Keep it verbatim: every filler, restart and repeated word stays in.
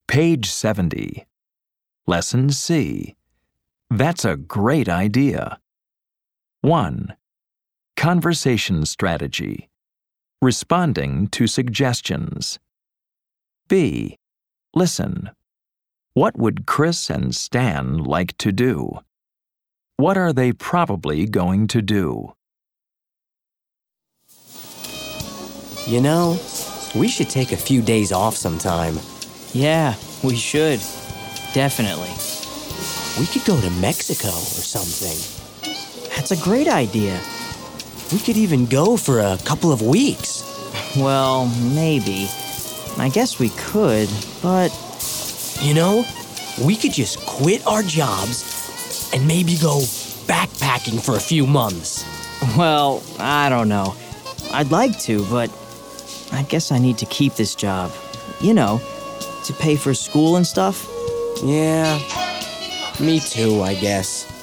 Page seventy. Lesson C. That's a great idea. one. Conversation strategy. Responding to suggestions. B. Listen. What would Chris and Stan like to do? What are they probably going to do? You know, we should take a few days off sometime. Yeah, we should. Definitely. We could go to Mexico or something. That's a great idea. We could even go for a couple of weeks. Well, maybe. I guess we could, but... You know, we could just quit our jobs and maybe go backpacking for a few months. Well, I don't know. I'd like to, but I guess I need to keep this job. You know, to pay for school and stuff. Yeah, me too, I guess.